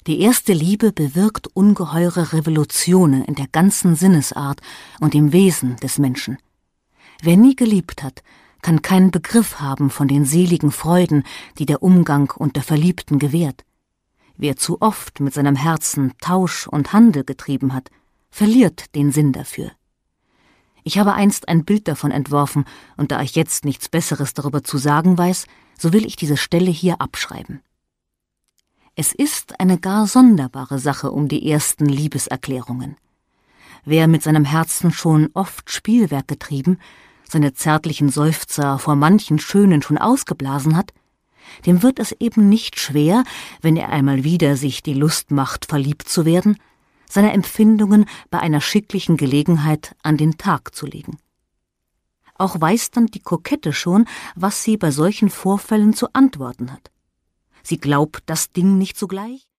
Die erste Liebe bewirkt ungeheure Revolutionen in der ganzen Sinnesart und im Wesen des Menschen. Wer nie geliebt hat, kann keinen Begriff haben von den seligen Freuden, die der Umgang unter Verliebten gewährt. Wer zu oft mit seinem Herzen Tausch und Handel getrieben hat, verliert den Sinn dafür. Ich habe einst ein Bild davon entworfen, und da ich jetzt nichts Besseres darüber zu sagen weiß, so will ich diese Stelle hier abschreiben. Es ist eine gar sonderbare Sache um die ersten Liebeserklärungen. Wer mit seinem Herzen schon oft Spielwerk getrieben, seine zärtlichen Seufzer vor manchen Schönen schon ausgeblasen hat, dem wird es eben nicht schwer, wenn er einmal wieder sich die Lust macht, verliebt zu werden, seine Empfindungen bei einer schicklichen Gelegenheit an den Tag zu legen. Auch weiß dann die Kokette schon, was sie bei solchen Vorfällen zu antworten hat. Sie glaubt das Ding nicht sogleich,